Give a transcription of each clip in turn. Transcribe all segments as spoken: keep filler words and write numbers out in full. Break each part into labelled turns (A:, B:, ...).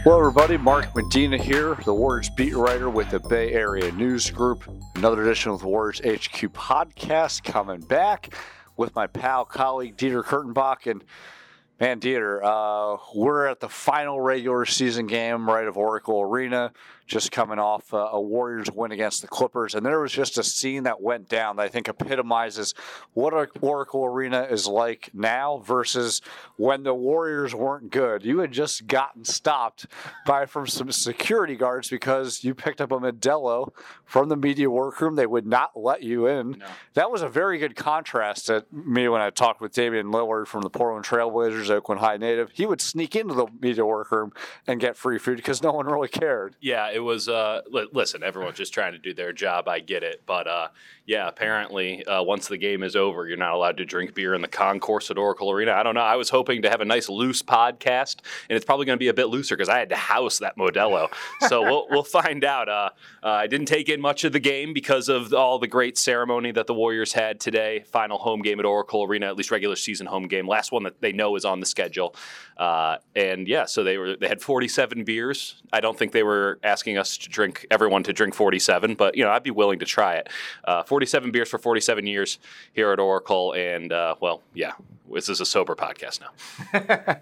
A: Hello, everybody. Mark Medina here, the Warriors beat writer with the Bay Area News Group. Another edition of the Warriors H Q podcast coming back with my pal, colleague, Dieter Kurtenbach. And man, Dieter, uh, we're at the final regular season game, right, of Oracle Arena, just coming off uh, a Warriors win against the Clippers. And there was just a scene that went down that I think epitomizes what Oracle Arena is like now versus when the Warriors weren't good. You had just gotten stopped by from some security guards because you picked up a Modelo from the media workroom. They would not let you in. No. That was a very good contrast to me when I talked with Damian Lillard from the Portland Trailblazers, Oakland High native. He would sneak into the media workroom and get free food because no one really cared.
B: Yeah, it was, uh, li- listen, everyone's just trying to do their job. I get it. But, uh, yeah, apparently uh, once the game is over, you're not allowed to drink beer in the concourse at Oracle Arena. I don't know. I was hoping to have a nice loose podcast, and it's probably going to be a bit looser because I had to house that Modelo. So we'll we'll find out. Uh, uh, I didn't take in much of the game because of all the great ceremony that the Warriors had today. Final home game at Oracle Arena, at least regular season home game. Last one that they know is on the schedule. Uh, and, yeah, so they were they had forty-seven beers. I don't think they were asking us to drink, everyone to drink forty-seven, but, you know, I'd be willing to try it. Uh, forty-seven beers for forty-seven years here at Oracle. And, uh, well, yeah, this is a sober podcast now.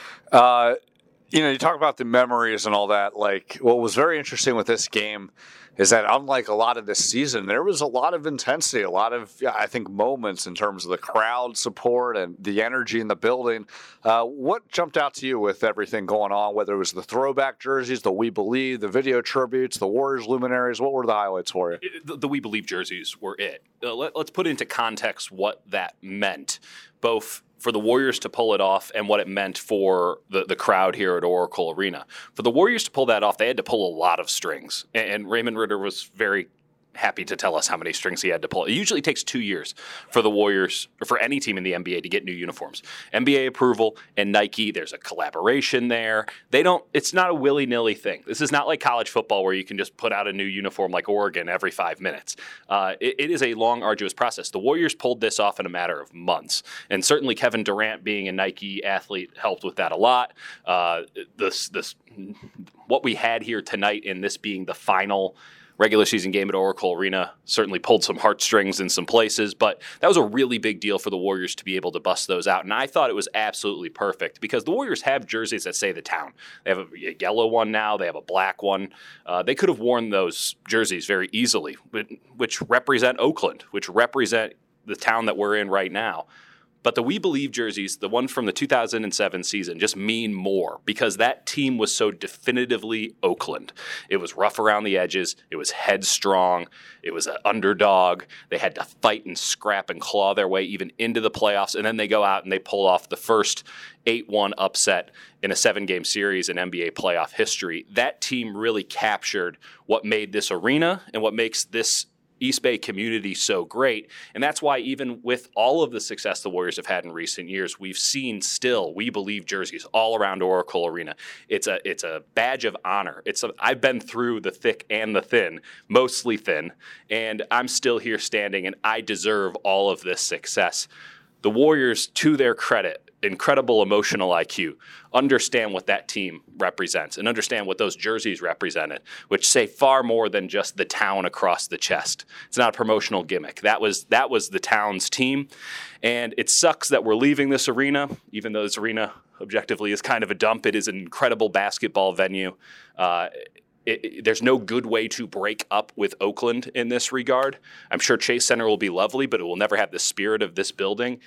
A: uh, you know, you talk about the memories and all that. Like, what was very interesting with this game is that unlike a lot of this season, there was a lot of intensity, a lot of, I think, moments in terms of the crowd support and the energy in the building. Uh, what jumped out to you with everything going on, whether it was the throwback jerseys, the We Believe, the video tributes, the Warriors luminaries? What were the highlights for you?
B: The, the We Believe jerseys were it. Uh, let, let's put into context what that meant, both for the Warriors to pull it off and what it meant for the, the crowd here at Oracle Arena. For the Warriors to pull that off, they had to pull a lot of strings. And, and Raymond Ritter was very happy to tell us how many strings he had to pull. It usually takes two years for the Warriors, or for any team in the N B A, to get new uniforms. N B A approval and Nike, there's a collaboration there. They don't, it's not a willy-nilly thing. This is not like college football where you can just put out a new uniform like Oregon every five minutes. Uh, it, it is a long, arduous process. The Warriors pulled this off in a matter of months. And certainly Kevin Durant being a Nike athlete helped with that a lot. Uh, this, this, what we had here tonight, in this being the final regular season game at Oracle Arena, certainly pulled some heartstrings in some places, but that was a really big deal for the Warriors to be able to bust those out. And I thought it was absolutely perfect because the Warriors have jerseys that say the town. They have a, a yellow one now. They have a black one. Uh, they could have worn those jerseys very easily, which represent Oakland, which represent the town that we're in right now. But the We Believe jerseys, the ones from the two thousand seven season, just mean more because that team was so definitively Oakland. It was rough around the edges. It was headstrong. It was an underdog. They had to fight and scrap and claw their way even into the playoffs. And then they go out and they pull off the first eight one upset in a seven-game series in N B A playoff history. That team really captured what made this arena and what makes this East Bay community so great. And that's why even with all of the success the Warriors have had in recent years, we've seen still We Believe jerseys all around Oracle Arena. It's a it's a badge of honor. It's a, I've been through the thick and the thin, mostly thin, and I'm still here standing, and I deserve all of this success. The Warriors, to their credit, incredible emotional I Q, understand what that team represents and understand what those jerseys represented, which say far more than just the town across the chest. It's not a promotional gimmick. That was that was the town's team. And it sucks that we're leaving this arena, even though this arena objectively is kind of a dump. It is an incredible basketball venue. Uh, It, it, there's no good way to break up with Oakland in this regard. I'm sure Chase Center will be lovely, but it will never have the spirit of this building.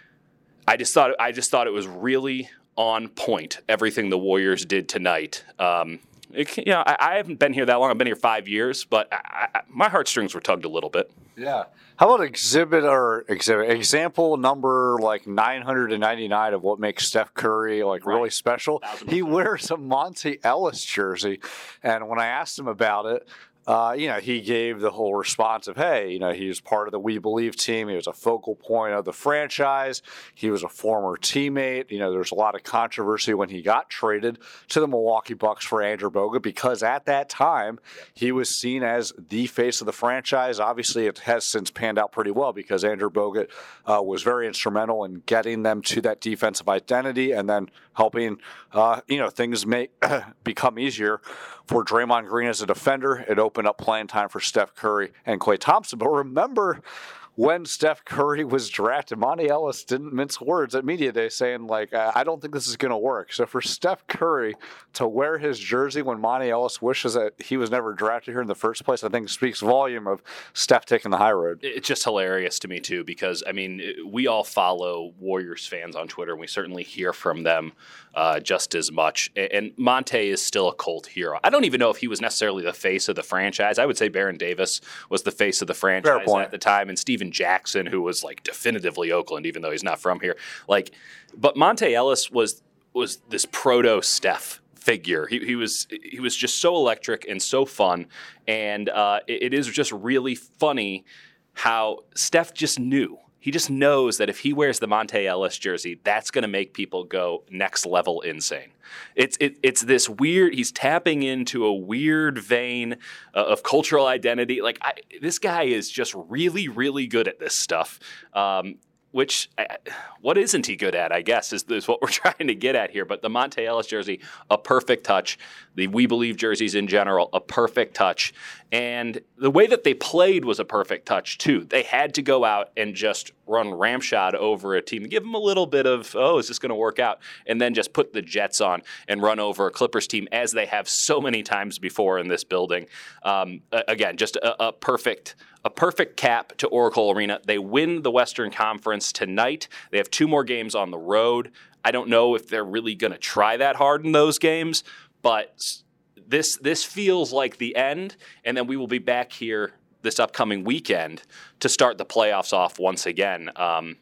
B: I just thought I just thought it was really on point, everything the Warriors did tonight. Um, it, you know, I, I haven't been here that long. I've been here five years, but I, I, my heartstrings were tugged a little bit.
A: Yeah. How about exhibit or exhibit example number like nine hundred ninety-nine of what makes Steph Curry like right. really special? He wears a Monte Ellis jersey, and when I asked him about it, Uh, you know, he gave the whole response of, hey, you know, he was part of the We Believe team. He was a focal point of the franchise. He was a former teammate. You know, there's a lot of controversy when he got traded to the Milwaukee Bucks for Andrew Bogut because at that time he was seen as the face of the franchise. Obviously, it has since panned out pretty well because Andrew Bogut uh, was very instrumental in getting them to that defensive identity and then helping, uh, you know, things make become easier for Draymond Green as a defender. It opened up playing time for Steph Curry and Klay Thompson. But remember when Steph Curry was drafted, Monty Ellis didn't mince words at Media Day saying, like, I don't think this is going to work. So for Steph Curry to wear his jersey when Monty Ellis wishes that he was never drafted here in the first place, I think speaks volume of Steph taking the high road.
B: It's just hilarious to me, too, because, I mean, we all follow Warriors fans on Twitter, and we certainly hear from them uh, just as much. And Monte is still a cult hero. I don't even know if he was necessarily the face of the franchise. I would say Baron Davis was the face of the franchise at the time, and Steve Jackson, who was like definitively Oakland, even though he's not from here. Like, but Monte Ellis was was this proto Steph figure. He, he was he was just so electric and so fun, and uh, it, it is just really funny how Steph just knew. He just knows that if he wears the Monte Ellis jersey, that's going to make people go next level insane. It's it, it's this weird. He's tapping into a weird vein uh, of cultural identity. Like I, this guy is just really, really good at this stuff. Um, Which, what isn't he good at, I guess, is, is what we're trying to get at here. But the Monte Ellis jersey, a perfect touch. The We Believe jerseys in general, a perfect touch. And the way that they played was a perfect touch, too. They had to go out and just run ramshot over a team, give them a little bit of, oh, is this going to work out? And then just put the Jets on and run over a Clippers team, as they have so many times before in this building. Um, again, just a, a perfect A perfect cap to Oracle Arena. They win the Western Conference tonight. They have two more games on the road. I don't know if they're really going to try that hard in those games, but this this feels like the end, and then we will be back here this upcoming weekend to start the playoffs off once again. Um,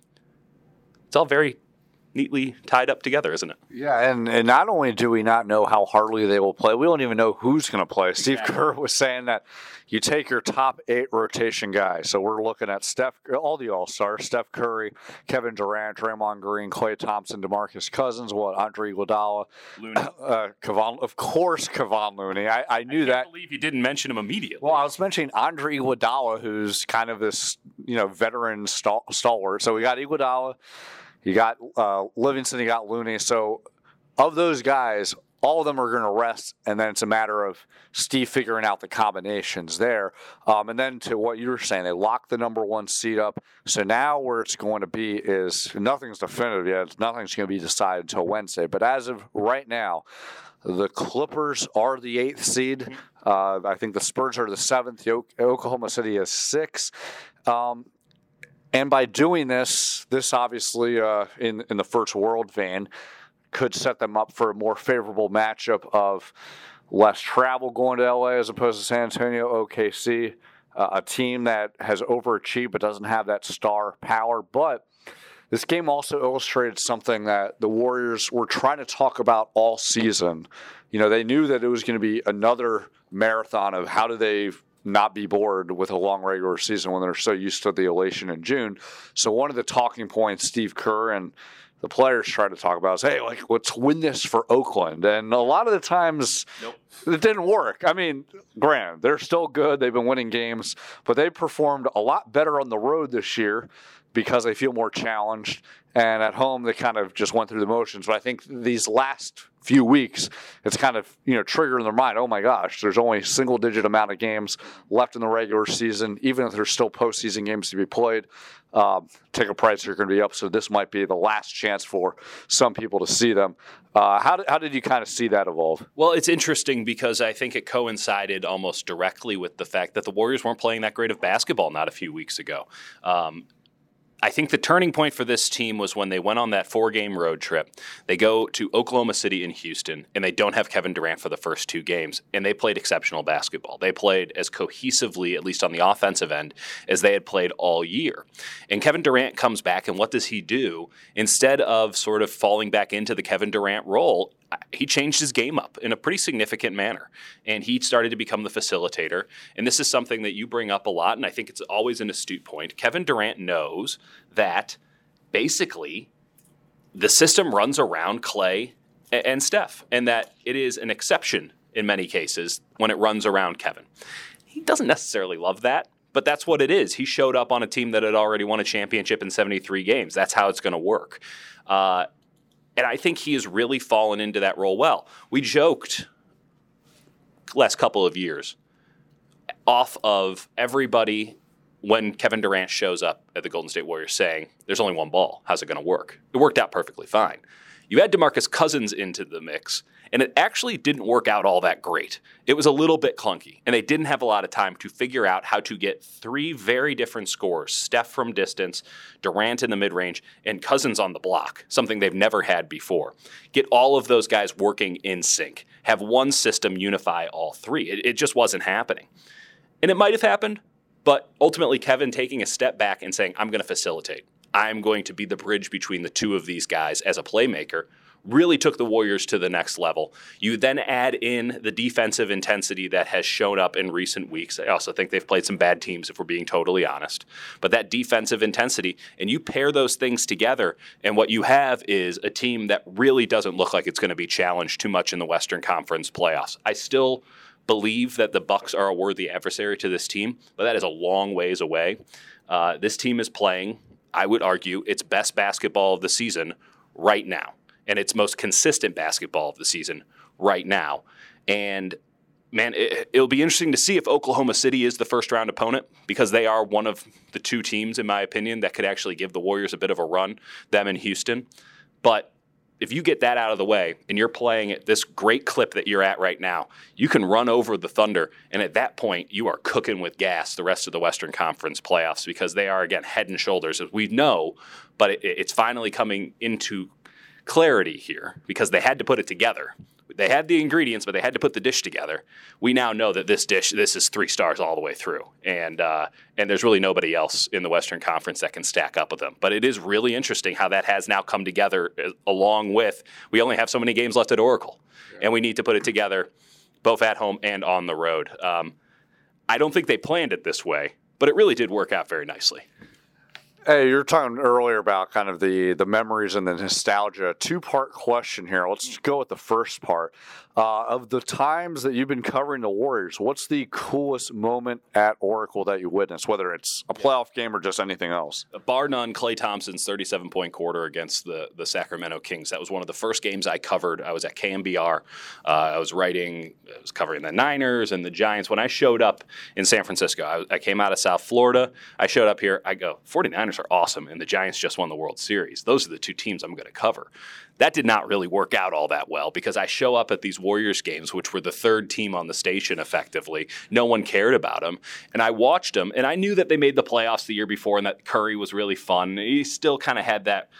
B: it's all very neatly tied up together, isn't it?
A: Yeah, and, and not only do we not know how hardly they will play, we don't even know who's going to play. Steve
B: Exactly.
A: Kerr was saying that you take your top eight rotation guys. So we're looking at Steph, all the All-Stars, Steph Curry, Kevin Durant, Draymond Green, Klay Thompson, DeMarcus Cousins, what, Andre Iguodala, uh, Kevon, of course, Kevon Looney. I, I knew
B: I can't
A: that.
B: believe you didn't mention him immediately.
A: Well, I was mentioning Andre Iguodala, who's kind of this, you know, veteran stal- stalwart. So we got Iguodala. You got uh, Livingston, you got Looney. So of those guys, all of them are going to rest, and then it's a matter of Steve figuring out the combinations there. Um, and then to what you were saying, they locked the number one seed up. So now where it's going to be is nothing's definitive yet. Nothing's going to be decided until Wednesday. But as of right now, the Clippers are the eighth seed. Uh, I think the Spurs are the seventh. The o- Oklahoma City is six. Um, And by doing this, this obviously, uh, in, in the first world vein, could set them up for a more favorable matchup of less travel going to L A as opposed to San Antonio, O K C, uh, a team that has overachieved but doesn't have that star power. But this game also illustrated something that the Warriors were trying to talk about all season. You know, they knew that it was going to be another marathon of how do they not be bored with a long regular season when they're so used to the elation in June. So one of the talking points Steve Kerr and the players try to talk about is, hey, like, let's win this for Oakland. And a lot of the times
B: Nope.
A: it didn't work. I mean, granted, they're still good. They've been winning games, but they performed a lot better on the road this year because they feel more challenged. And at home, they kind of just went through the motions. But I think these last few weeks, it's kind of, you know, triggering their mind. Oh my gosh, there's only a single digit amount of games left in the regular season, even if there's still postseason games to be played. Um, ticket prices are going to be up, so this might be the last chance for some people to see them. Uh, how did how did you kind of see that evolve?
B: Well, it's interesting because I think it coincided almost directly with the fact that the Warriors weren't playing that great of basketball not a few weeks ago. Um, I think the turning point for this team was when they went on that four-game road trip. They go to Oklahoma City and Houston, and they don't have Kevin Durant for the first two games, and they played exceptional basketball. They played as cohesively, at least on the offensive end, as they had played all year. And Kevin Durant comes back, and what does he do? Instead of sort of falling back into the Kevin Durant role, he changed his game up in a pretty significant manner, and he started to become the facilitator. And this is something that you bring up a lot, and I think it's always an astute point. Kevin Durant knows that basically the system runs around Klay and Steph, and that it is an exception in many cases when it runs around Kevin. He doesn't necessarily love that, but that's what it is. He showed up on a team that had already won a championship in seventy-three games. That's how it's going to work. Uh, and I think he has really fallen into that role well. We joked last couple of years off of everybody when Kevin Durant shows up at the Golden State Warriors saying, there's only one ball. How's it going to work? It worked out perfectly fine. You add DeMarcus Cousins into the mix, and it actually didn't work out all that great. It was a little bit clunky, and they didn't have a lot of time to figure out how to get three very different scorers, Steph from distance, Durant in the mid-range, and Cousins on the block, something they've never had before. Get all of those guys working in sync. Have one system unify all three. It, it just wasn't happening. And it might have happened, but ultimately Kevin taking a step back and saying, I'm going to facilitate. I'm going to be the bridge between the two of these guys as a playmaker, really took the Warriors to the next level. You then add in the defensive intensity that has shown up in recent weeks. I also think they've played some bad teams, if we're being totally honest. But that defensive intensity, and you pair those things together, and what you have is a team that really doesn't look like it's going to be challenged too much in the Western Conference playoffs. I still believe that the Bucks are a worthy adversary to this team, but that is a long ways away. Uh, this team is playing, I would argue, its best basketball of the season right now, and its most consistent basketball of the season right now. And, man, it, it'll be interesting to see if Oklahoma City is the first-round opponent, because they are one of the two teams, in my opinion, that could actually give the Warriors a bit of a run, them in Houston. But if you get that out of the way and you're playing at this great clip that you're at right now, you can run over the Thunder, and at that point, you are cooking with gas the rest of the Western Conference playoffs, because they are, again, head and shoulders, as we know, but it, it's finally coming into clarity here because they had to put it together. They had the ingredients, but they had to put the dish together. We now know that this dish, this is three stars all the way through. And uh, and there's really nobody else in the Western Conference that can stack up with them. But it is really interesting how that has now come together, along with, we only have so many games left at Oracle. Yeah. And we need to put it together both at home and on the road. Um, I don't think they planned it this way, but it really did work out very nicely.
A: Hey, you were talking earlier about kind of the, the memories and the nostalgia. Two-part question here. Let's just go with the first part. Uh, of the times that you've been covering the Warriors, what's the coolest moment at Oracle that you witnessed, whether it's a playoff game or just anything else?
B: Bar none, Klay Thompson's thirty-seven point quarter against the, the Sacramento Kings. That was one of the first games I covered. I was at K M B R. Uh, I was writing, I was covering the Niners and the Giants. When I showed up in San Francisco, I, I came out of South Florida. I showed up here. I go, forty-niners are awesome, and the Giants just won the World Series. Those are the two teams I'm going to cover. That did not really work out all that well, because I show up at these Warriors games, which were the third team on the station effectively. No one cared about them. And I watched them, and I knew that they made the playoffs the year before and that Curry was really fun. He still kind of had that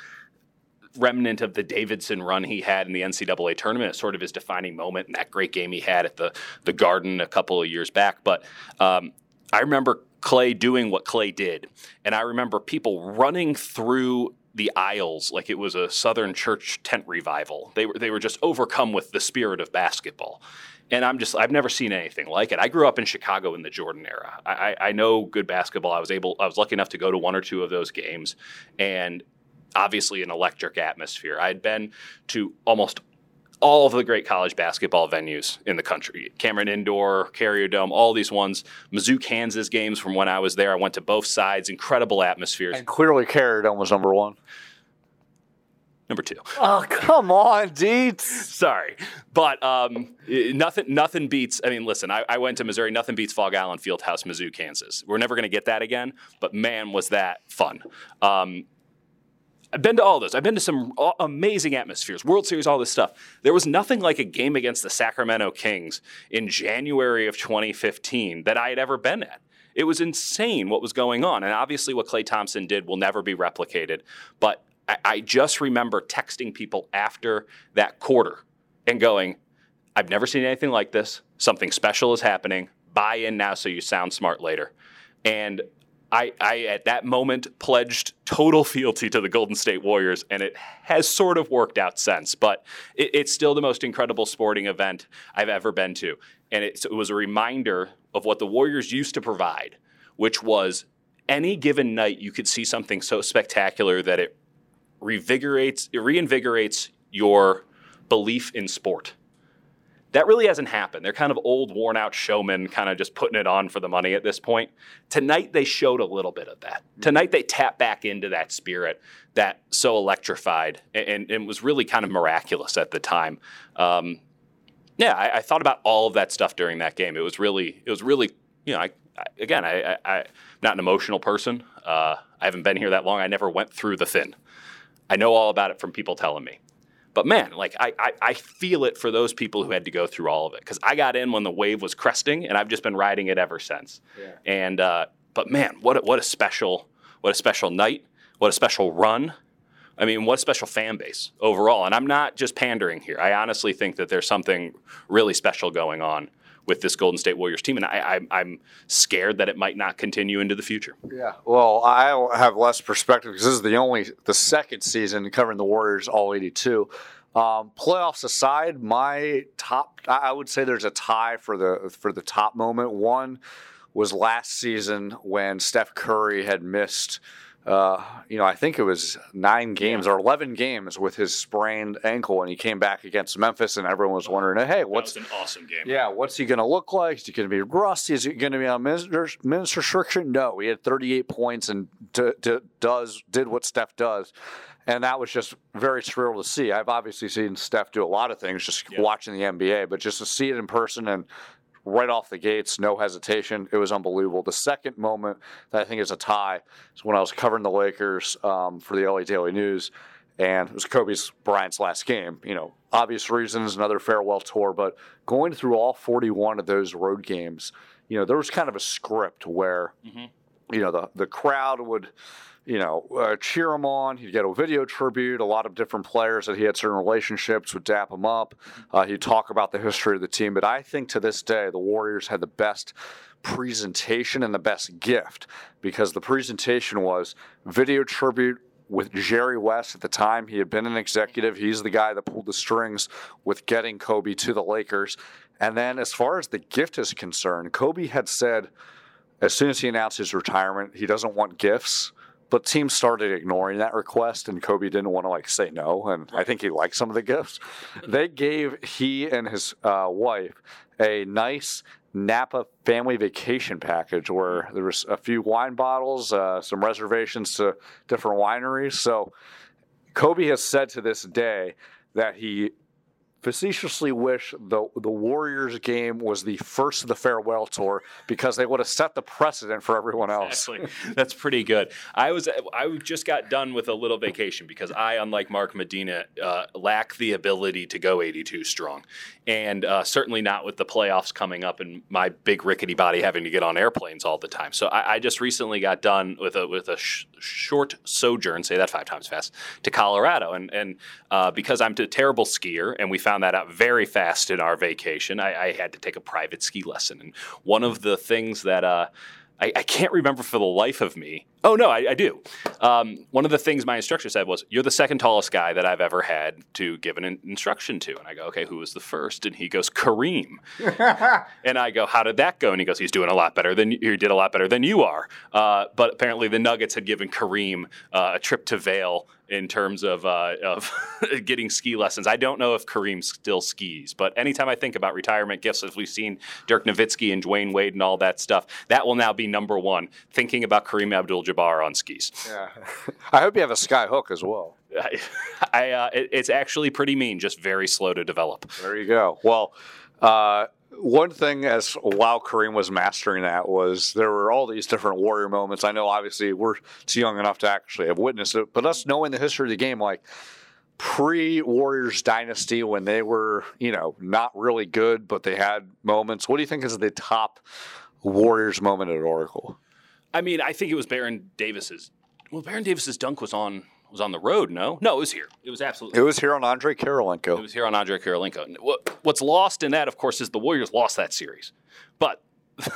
B: remnant of the Davidson run he had in the N C double A tournament. It's sort of his defining moment in that great game he had at the, the Garden a couple of years back. But um, I remember Klay doing what Klay did, and I remember people running through the aisles like it was a Southern church tent revival. They were they were just overcome with the spirit of basketball. And I'm just I've never seen anything like it. I grew up in Chicago in the Jordan era. I, I know good basketball. I was able I was lucky enough to go to one or two of those games, and obviously an electric atmosphere. I had been to almost all of the great college basketball venues in the country. Cameron Indoor, Carrier Dome, all these ones. Mizzou, Kansas games from when I was there. I went to both sides. Incredible atmospheres.
A: And clearly Carrier Dome was number one.
B: Number two.
A: Oh, come on, Deets.
B: Sorry. But um, nothing nothing beats, I mean, listen, I, I went to Missouri. Nothing beats Fog Island Fieldhouse, Mizzou, Kansas. We're never going to get that again, but man, was that fun. Um, I've been to all those. I've been to some amazing atmospheres, World Series, all this stuff. There was nothing like a game against the Sacramento Kings in January of twenty fifteen that I had ever been at. It was insane what was going on. And obviously what Klay Thompson did will never be replicated. But I, I just remember texting people after that quarter and going, I've never seen anything like this. Something special is happening. Buy in now so you sound smart later. And I, I, at that moment, pledged total fealty to the Golden State Warriors, and it has sort of worked out since. But it, it's still the most incredible sporting event I've ever been to. And it, it was a reminder of what the Warriors used to provide, which was any given night you could see something so spectacular that it revigorates, it reinvigorates your belief in sport. That really hasn't happened. They're kind of old, worn-out showmen, kind of just putting it on for the money at this point. Tonight, they showed a little bit of that. Tonight, they tapped back into that spirit that so electrified and, and, and was really kind of miraculous at the time. Um, yeah, I, I thought about all of that stuff during that game. It was really, it was really, you know, I, I, again, I, I, I'm not an emotional person. Uh, I haven't been here that long. I never went through the thin. I know all about it from people telling me. But man, like I, I, I feel it for those people who had to go through all of it, because I got in when the wave was cresting, and I've just been riding it ever since. Yeah. And uh, but man, what a, what a special what a special night, what a special run. I mean, what a special fan base overall. And I'm not just pandering here. I honestly think that there's something really special going on with this Golden State Warriors team, and I, I, I'm scared that it might not continue into the future.
A: Yeah, well, I have less perspective because this is the only the second season covering the Warriors all eighty-two. Um, playoffs aside, my top, I would say there's a tie for the for the top moment. One was last season when Steph Curry had missed. Uh, you know, I think it was nine games yeah. or eleven games with his sprained ankle, and he came back against Memphis, and everyone was wondering, hey, what's
B: that was an awesome game?
A: Yeah, what's he going to look like? Is he going to be rusty? Is he going to be on minutes restriction? No, he had thirty-eight points and d- d- does did what Steph does, and that was just very surreal to see. I've obviously seen Steph do a lot of things just yeah. watching the N B A, but just to see it in person and right off the gates, no hesitation. It was unbelievable. The second moment that I think is a tie is when I was covering the Lakers um, for the L A Daily News, and it was Kobe Bryant's last game. You know, obvious reasons, another farewell tour, but going through all forty-one of those road games, you know, there was kind of a script where, mm-hmm. you know, the, the crowd would – you know, uh, cheer him on. He'd get a video tribute. A lot of different players that he had certain relationships would dap him up. Uh, he'd talk about the history of the team. But I think to this day, the Warriors had the best presentation and the best gift, because the presentation was video tribute with Jerry West. At the time, he had been an executive. He's the guy that pulled the strings with getting Kobe to the Lakers. And then as far as the gift is concerned, Kobe had said as soon as he announced his retirement, he doesn't want gifts. But teams started ignoring that request, and Kobe didn't want to, like, say no, and I think he liked some of the gifts. They gave he and his uh, wife a nice Napa family vacation package where there was a few wine bottles, uh, some reservations to different wineries. So Kobe has said to this day that he facetiously wish the the Warriors game was the first of the farewell tour, because they would have set the precedent for everyone else.
B: Exactly. That's pretty good. I was I just got done with a little vacation because I, unlike Mark Medina, uh, lack the ability to go eighty-two strong, and uh, certainly not with the playoffs coming up and my big rickety body having to get on airplanes all the time. So I, I just recently got done with a with a sh- short sojourn, say that five times fast, to Colorado, and and uh, because I'm a terrible skier, and we found found that out very fast in our vacation. I, I had to take a private ski lesson. And one of the things that uh, I, I can't remember for the life of me. Oh, no, I, I do. Um, one of the things my instructor said was, you're the second tallest guy that I've ever had to give an in- instruction to. And I go, okay, who was the first? And he goes, Kareem. And I go, how did that go? And he goes, he's doing a lot better than you. He did a lot better than you are. Uh, but apparently the Nuggets had given Kareem uh, a trip to Vail in terms of uh, of getting ski lessons. I don't know if Kareem still skis, but anytime I think about retirement gifts, as we've seen Dirk Nowitzki and Dwayne Wade and all that stuff, that will now be number one, thinking about Kareem Abdul-Jabbar on skis.
A: Yeah, I hope you have a sky hook as well.
B: I, I uh, it, it's actually pretty mean, just very slow to develop.
A: There you go. Well, uh, one thing as while Kareem was mastering that was there were all these different Warrior moments. I know obviously we're too young enough to actually have witnessed it, but us knowing the history of the game, like pre-Warriors dynasty when they were, you know, not really good, but they had moments. What do you think is the top Warriors moment at Oracle?
B: I mean, I think it was Baron Davis's. Well, Baron Davis's dunk was on was on the road, no? No, it was here. It was absolutely.
A: It was here on Andre Karolinko.
B: It was here on Andre Karolinko. What, what's lost in that, of course, is the Warriors lost that series. But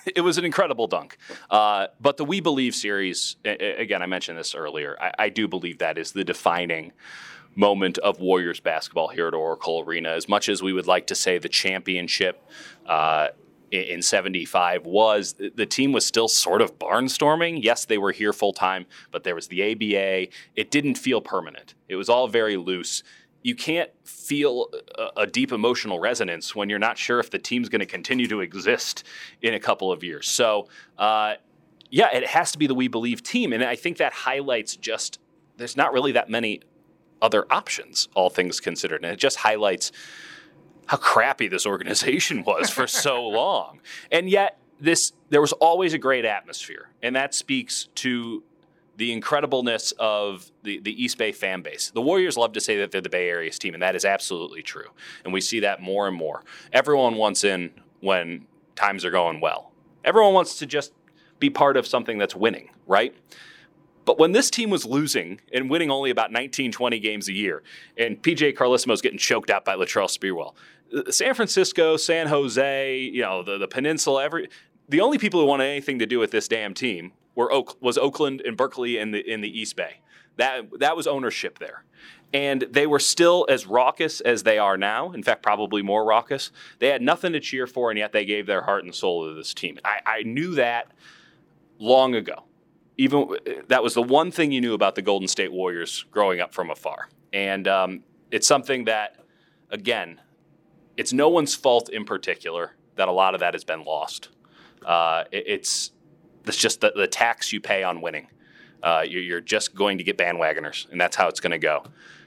B: it was an incredible dunk. Uh, but the We Believe series, again, I mentioned this earlier, I, I do believe that is the defining moment of Warriors basketball here at Oracle Arena. As much as we would like to say the championship uh, in seventy-five was, the team was still sort of barnstorming. Yes, they were here full time, but there was the A B A. It didn't feel permanent. It was all very loose. You can't feel a, a deep emotional resonance when you're not sure if the team's going to continue to exist in a couple of years. So, uh, yeah, it has to be the We Believe team. And I think that highlights just, there's not really that many other options, all things considered. And it just highlights how crappy this organization was for so long. And yet this there was always a great atmosphere. And that speaks to the incredibleness of the, the East Bay fan base. The Warriors love to say that they're the Bay Area's team, and that is absolutely true. And we see that more and more. Everyone wants in when times are going well. Everyone wants to just be part of something that's winning, right? But when this team was losing and winning only about nineteen, twenty games a year, and P J Carlesimo's getting choked out by Latrell Sprewell, San Francisco, San Jose, you know, the, the peninsula, every the only people who wanted anything to do with this damn team were Oak, was Oakland and Berkeley in the in the East Bay. That that was ownership there. And they were still as raucous as they are now. In fact, probably more raucous. They had nothing to cheer for, and yet they gave their heart and soul to this team. I, I knew that long ago. Even that was the one thing you knew about the Golden State Warriors growing up from afar. And um, it's something that, again, it's no one's fault in particular that a lot of that has been lost. Uh, it, it's it's just the, the tax you pay on winning. Uh, you're, you're just going to get bandwagoners, and that's how it's going to go.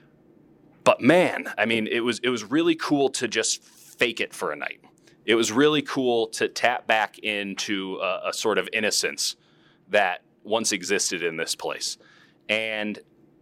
B: But man, I mean, it was it was really cool to just fake it for a night. It was really cool to tap back into a, a sort of innocence that once existed in this place. And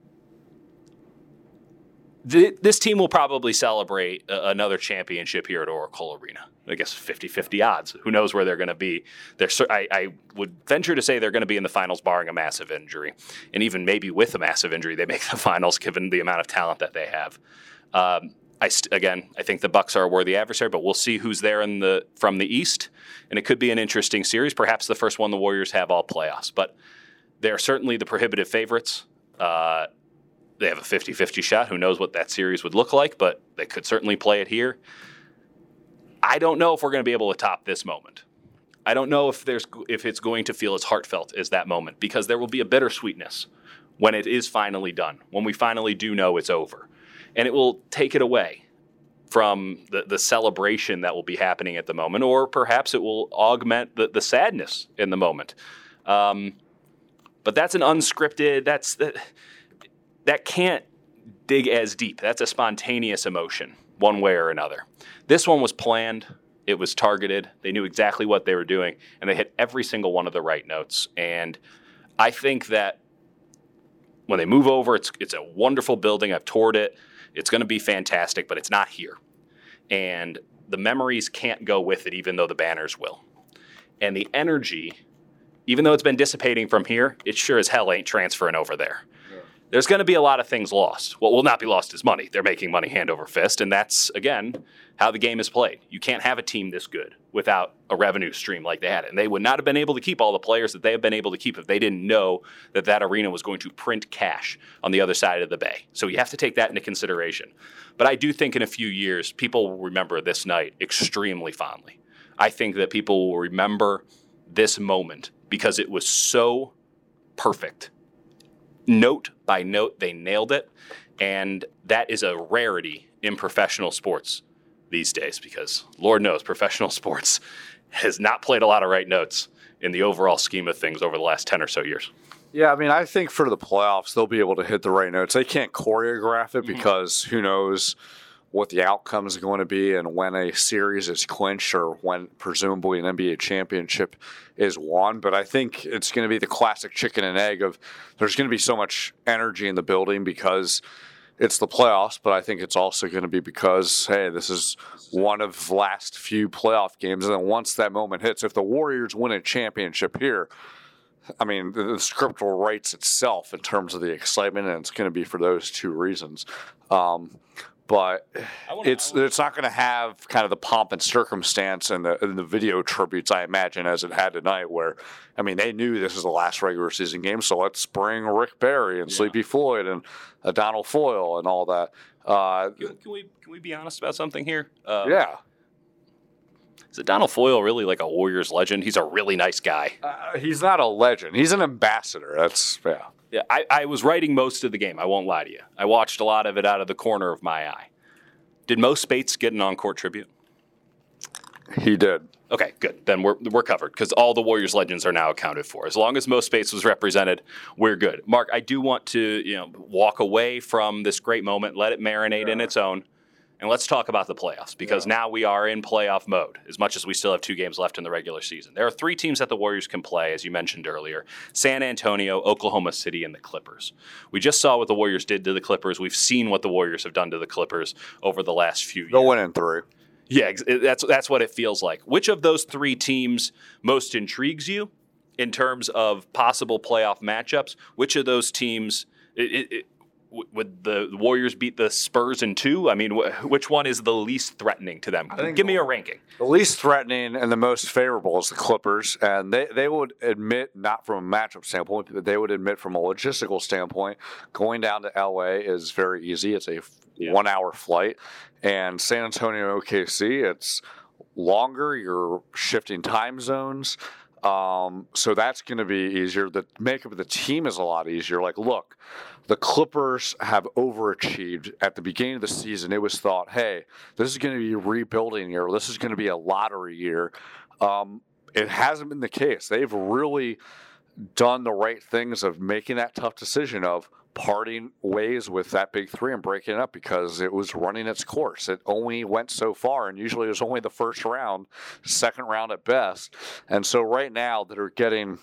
B: th- this team will probably celebrate uh, another championship here at Oracle Arena. I guess fifty-fifty odds. Who knows where they're going to be. They're, I, I would venture to say they're going to be in the finals barring a massive injury. And even maybe with a massive injury, they make the finals given the amount of talent that they have. Um, I st- again, I think the Bucks are a worthy adversary, but we'll see who's there in the from the East. And it could be an interesting series, perhaps the first one the Warriors have all playoffs. But they're certainly the prohibitive favorites. Uh, they have a fifty-fifty shot. Who knows what that series would look like, but they could certainly play it here. I don't know if we're going to be able to top this moment. I don't know if there's if it's going to feel as heartfelt as that moment, because there will be a bittersweetness when it is finally done, when we finally do know it's over. And it will take it away from the, the celebration that will be happening at the moment, or perhaps it will augment the, the sadness in the moment. Um, but that's an unscripted, that's that, that can't dig as deep. That's a spontaneous emotion, one way or another. This one was planned. It was targeted. They knew exactly what they were doing, and they hit every single one of the right notes. And I think that when they move over, it's it's a wonderful building. I've toured it. It's going to be fantastic, but it's not here. And the memories can't go with it, even though the banners will. And the energy, even though it's been dissipating from here, it sure as hell ain't transferring over there. Yeah. There's going to be a lot of things lost. What will not be lost is money. They're making money hand over fist, and that's, again, how the game is played. You can't have a team this good without a revenue stream like they had. And they would not have been able to keep all the players that they have been able to keep if they didn't know that that arena was going to print cash on the other side of the bay. So you have to take that into consideration. But I do think in a few years, people will remember this night extremely fondly. I think that people will remember this moment because it was so perfect. Note by note, they nailed it. And that is a rarity in professional sports these days, because Lord knows professional sports has not played a lot of right notes in the overall scheme of things over the last ten or so years.
A: Yeah, I mean, I think for the playoffs, they'll be able to hit the right notes. They can't choreograph it because mm-hmm. who knows what the outcome is going to be and when a series is clinched or when presumably an N B A championship is won. But I think it's going to be the classic chicken and egg of there's going to be so much energy in the building because it's the playoffs, but I think it's also going to be because, hey, this is one of the last few playoff games. And then once that moment hits, if the Warriors win a championship here, I mean, the, the script will write itself in terms of the excitement, and it's going to be for those two reasons. Um, but
B: wanna,
A: it's
B: wanna...
A: it's not going to have kind of the pomp and circumstance and the, and the video tributes, I imagine, as it had tonight, where, I mean, they knew this is the last regular season game, so let's bring Rick Barry and yeah. Sleepy Floyd and uh, Donald Foyle and all that. Uh,
B: can, can we can we be honest about something here? Uh,
A: yeah.
B: Is it Donald Foyle really like a Warriors legend? He's a really nice guy.
A: Uh, he's not a legend. He's an ambassador. That's, yeah.
B: Yeah, I, I was writing most of the game. I won't lie to you. I watched a lot of it out of the corner of my eye. Did Mo Spates get an on-court tribute?
A: He did.
B: Okay, good. Then we're we're covered because all the Warriors legends are now accounted for. As long as Mo Spates was represented, we're good. Mark, I do want to you know walk away from this great moment, let it marinate yeah. in its own, and let's talk about the playoffs because yeah. now we are in playoff mode, as much as we still have two games left in the regular season. There are three teams that the Warriors can play, as you mentioned earlier, San Antonio, Oklahoma City, and the Clippers. We just saw what the Warriors did to the Clippers. We've seen what the Warriors have done to the Clippers over the last few years.
A: They'll win in three.
B: Yeah, that's that's what it feels like. Which of those three teams most intrigues you in terms of possible playoff matchups? Which of those teams it, it, it, would the Warriors beat the Spurs in two? I mean, wh- which one is the least threatening to them? Give me a ranking.
A: The least threatening and the most favorable is the Clippers, and they, they would admit, not from a matchup standpoint, but they would admit from a logistical standpoint, going down to L A is very easy. It's a yeah. one-hour flight, and San Antonio, O K C, it's longer. You're shifting time zones. Um, so that's going to be easier. The makeup of the team is a lot easier. Like, look, the Clippers have overachieved at the beginning of the season. It was thought, hey, this is going to be a rebuilding year. This is going to be a lottery year. Um, it hasn't been the case. They've really done the right things of making that tough decision of parting ways with that big three and breaking it up because it was running its course. It only went so far, and usually it was only the first round, second round at best. And so right now they're getting,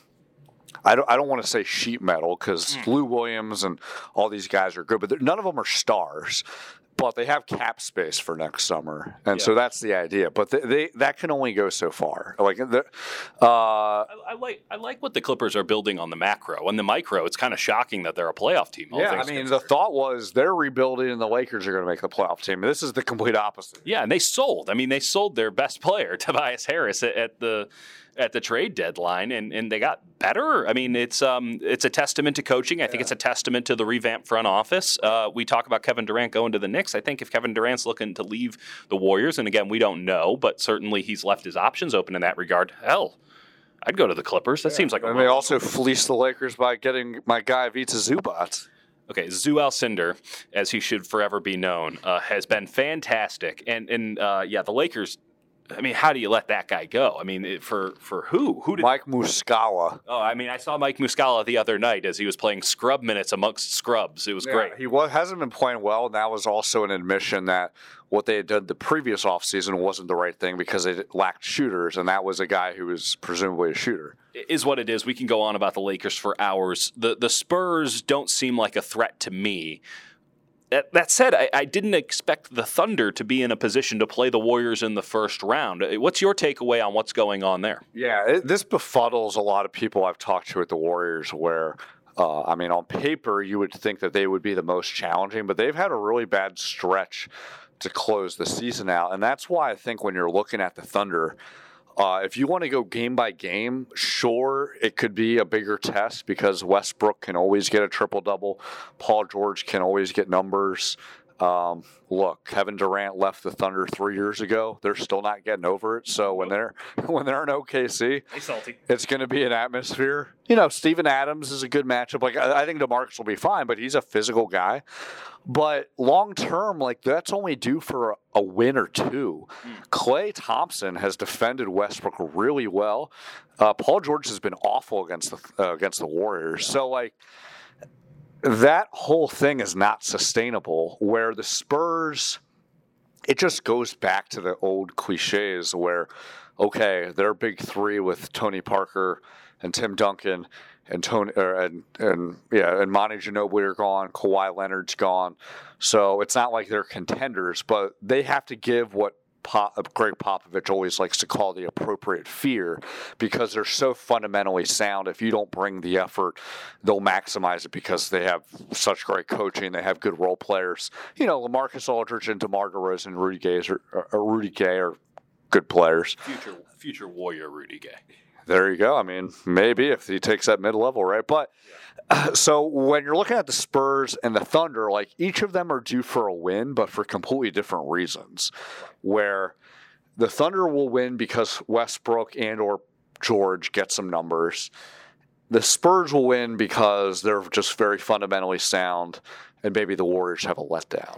A: I don't, I don't want to say sheet metal because mm. Lou Williams and all these guys are good, but none of them are stars. But they have cap space for next summer, and yeah. so that's the idea. But they, they that can only go so far. Like, the, uh,
B: I, I like I like what the Clippers are building on the macro. On the micro, it's kind of shocking that they're a playoff team.
A: Yeah, I mean, the thought was they're rebuilding, and the Lakers are going to make the playoff team. This is the complete opposite.
B: Yeah, and they sold. I mean, they sold their best player, Tobias Harris, at, at the. at the trade deadline, and, and they got better. I mean, it's um it's a testament to coaching. I think yeah. it's a testament to the revamped front office. Uh, we talk about Kevin Durant going to the Knicks. I think if Kevin Durant's looking to leave the Warriors, and again, we don't know, but certainly he's left his options open in that regard. Hell, I'd go to the Clippers. That yeah. seems like a
A: And they also fleeced the Lakers by getting my guy Vita Zubac.
B: Okay, Zu Alcindor, as he should forever be known, uh, has been fantastic. And, and uh, yeah, the Lakers, I mean, how do you let that guy go? I mean, it, for for who? Who did
A: Mike Muscala?
B: Oh, I mean, I saw Mike Muscala the other night as he was playing scrub minutes amongst scrubs. It was
A: yeah,
B: great.
A: He was, hasn't been playing well, and that was also an admission that what they had done the previous offseason wasn't the right thing because they lacked shooters, and that was a guy who was presumably a shooter.
B: It is what it is. We can go on about the Lakers for hours. The the Spurs don't seem like a threat to me. That, that said, I, I didn't expect the Thunder to be in a position to play the Warriors in the first round. What's your takeaway on what's going on there?
A: Yeah, it, this befuddles a lot of people I've talked to at the Warriors where, uh, I mean, on paper, you would think that they would be the most challenging, but they've had a really bad stretch to close the season out. And that's why I think when you're looking at the Thunder, Uh, if you want to go game by game, sure, it could be a bigger test because Westbrook can always get a triple-double. Paul George can always get numbers. Um, look, Kevin Durant left the Thunder three years ago. They're still not getting over it. So when they're when they're in O K C,
B: salty.
A: It's going to be an atmosphere. You know, Steven Adams is a good matchup. Like I, I think DeMarcus will be fine, but he's a physical guy. But long term, like that's only due for a, a win or two. Mm. Klay Thompson has defended Westbrook really well. Uh, Paul George has been awful against the uh, against the Warriors. So like. That whole thing is not sustainable where the Spurs, it just goes back to the old cliches where, okay, they're big three with Tony Parker and Tim Duncan and Tony or, and and yeah, and Monty Ginobili are gone, Kawhi Leonard's gone. So it's not like they're contenders, but they have to give what Pop, Greg Popovich always likes to call the appropriate fear, because they're so fundamentally sound. If you don't bring the effort, they'll maximize it because they have such great coaching. They have good role players. You know, LaMarcus Aldridge and DeMar DeRozan and Rudy Gay are, are, Rudy Gay are good players.
B: Future future Warrior Rudy Gay.
A: There you go. I mean, maybe if he takes that mid-level, right? But uh, so when you're looking at the Spurs and the Thunder, like each of them are due for a win, but for completely different reasons. Where the Thunder will win because Westbrook and or George get some numbers. The Spurs will win because they're just very fundamentally sound, and maybe the Warriors have a letdown.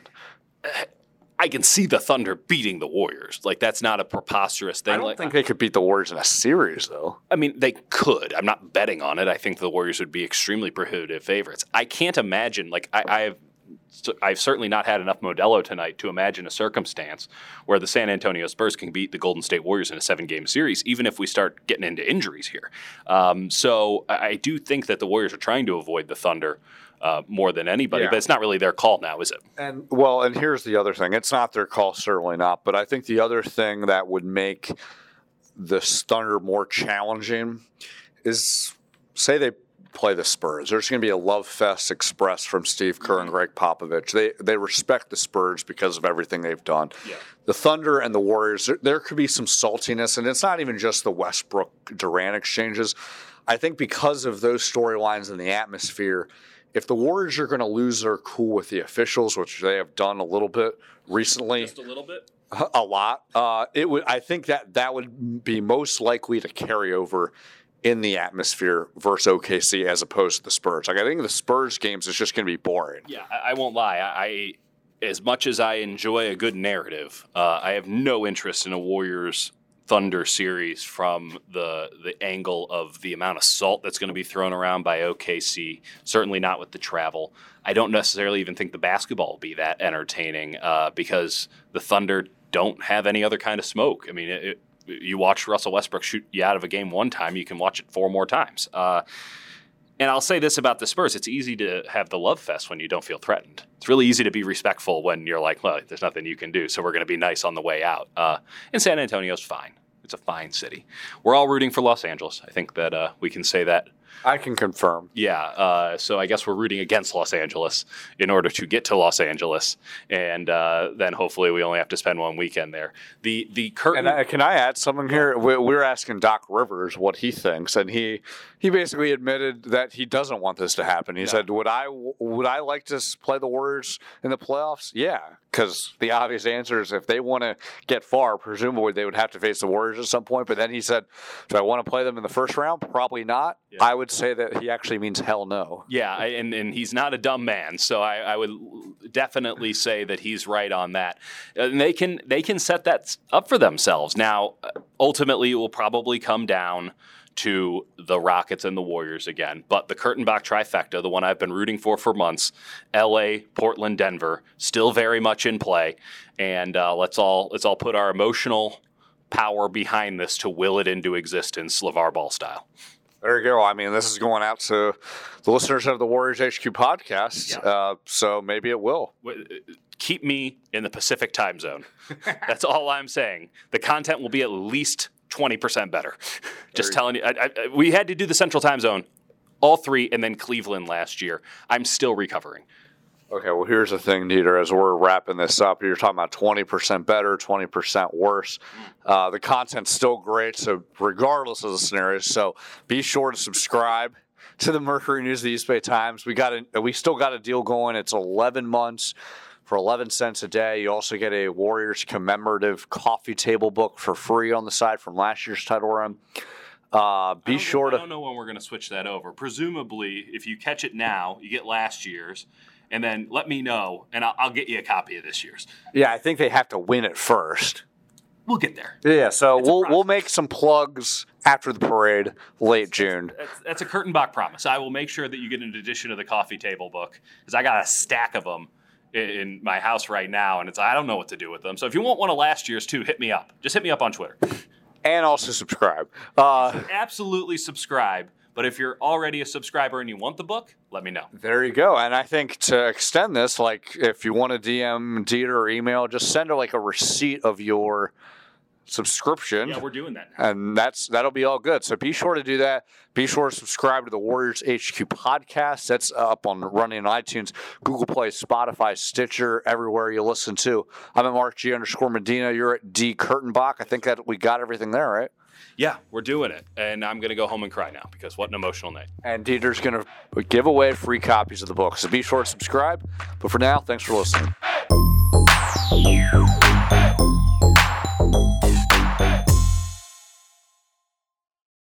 B: I can see the Thunder beating the Warriors. Like, that's not a preposterous thing.
A: I don't
B: like,
A: think they could beat the Warriors in a series, though.
B: I mean, they could. I'm not betting on it. I think the Warriors would be extremely prohibitive favorites. I can't imagine, like, I, I've I've certainly not had enough Modelo tonight to imagine a circumstance where the San Antonio Spurs can beat the Golden State Warriors in a seven-game series, even if we start getting into injuries here. Um, so I do think that the Warriors are trying to avoid the Thunder uh, more than anybody,
A: yeah.
B: but it's not really their call now, is it?
A: And well, and here's the other thing. It's not their call, certainly not. But I think the other thing that would make the Thunder more challenging is, say they play the Spurs. There's going to be a love fest expressed from Steve Kerr and Greg Popovich. They they respect the Spurs because of everything they've done.
B: Yeah.
A: The Thunder and the Warriors, there, there could be some saltiness, and it's not even just the Westbrook-Durant exchanges. I think because of those storylines and the atmosphere, if the Warriors are going to lose their cool with the officials, which they have done a little bit recently,
B: Just a little bit?
A: a lot, uh, it would. I think that that would be most likely to carry over in the atmosphere versus O K C as opposed to the Spurs. Like, I think the Spurs games is just going to be boring.
B: Yeah, I, I won't lie. I, I as much as I enjoy a good narrative, uh, I have no interest in a Warriors Thunder series from the the angle of the amount of salt that's going to be thrown around by O K C. Certainly not with the travel. I don't necessarily even think the basketball will be that entertaining uh, because the Thunder don't have any other kind of smoke. I mean, it, it, you watch Russell Westbrook shoot you out of a game one time, you can watch it four more times. Uh, and I'll say this about the Spurs. It's easy to have the love fest when you don't feel threatened. It's really easy to be respectful when you're like, well, there's nothing you can do, so we're going to be nice on the way out. Uh, and San Antonio's fine. It's a fine city. We're all rooting for Los Angeles. I think that uh, we can say that.
A: I can confirm.
B: Yeah, uh, so I guess we're rooting against Los Angeles in order to get to Los Angeles, and uh, then hopefully we only have to spend one weekend there. The the curtain.
A: And I, can I add something here? We, we're asking Doc Rivers what he thinks, and he he basically admitted that he doesn't want this to happen. He no. said, "Would I would I like to play the Warriors in the playoffs? Yeah, because the obvious answer is if they want to get far, presumably they would have to face the Warriors at some point." But then he said, "Do I want to play them in the first round? Probably not." Yeah. I would say that he actually means hell no.
B: Yeah, and, and he's not a dumb man, so I, I would definitely say that he's right on that. And they can they can set that up for themselves. Now, ultimately, it will probably come down to the Rockets and the Warriors again. But the Kurtenbach trifecta, the one I've been rooting for for months, L A, Portland, Denver, still very much in play. And uh, let's all let's all put our emotional power behind this to will it into existence, LeVar Ball style.
A: There you go. I mean, this is going out to the listeners of the Warriors H Q podcast, yeah. uh, so maybe it will.
B: Keep me in the Pacific time zone. That's all I'm saying. The content will be at least twenty percent better. Just there telling you. I, I, we had to do the Central time zone, all three, and then Cleveland last year. I'm still recovering.
A: Okay, well, here's the thing, Dieter, as we're wrapping this up, you're talking about twenty percent better, twenty percent worse. Uh, the content's still great, so regardless of the scenarios, so be sure to subscribe to the Mercury News of the East Bay Times. We got a, we still got a deal going. It's eleven months for eleven cents a day. You also get a Warriors commemorative coffee table book for free on the side from last year's title run. Uh, be sure to...
B: I don't know when we're going to switch that over. Presumably, if you catch it now, you get last year's. And then let me know, and I'll, I'll get you a copy of this year's.
A: Yeah, I think they have to win it first.
B: We'll get there.
A: Yeah, so it's we'll we'll make some plugs after the parade, late June.
B: That's, that's a Kurtenbach promise. I will make sure that you get an edition of the coffee table book, because I got a stack of them in, in my house right now, and it's I don't know what to do with them. So if you want one of last year's too, hit me up. Just hit me up on Twitter.
A: And also subscribe. Uh,
B: Absolutely subscribe. But if you're already a subscriber and you want the book, let me know.
A: There you go. And I think to extend this, like if you want to D M Dieter or email, just send her like a receipt of your subscription.
B: Yeah, we're doing that now.
A: And that's that'll be all good. So be sure to do that. Be sure to subscribe to the Warriors H Q podcast. That's up on running on iTunes, Google Play, Spotify, Stitcher, everywhere you listen to. I'm at Mark G underscore Medina. You're at D Kurtenbach. I think that we got everything there, right?
B: Yeah, we're doing it. And I'm going to go home and cry now because what an emotional night.
A: And Dieter's going to give away free copies of the book. So be sure to subscribe. But for now, thanks for listening.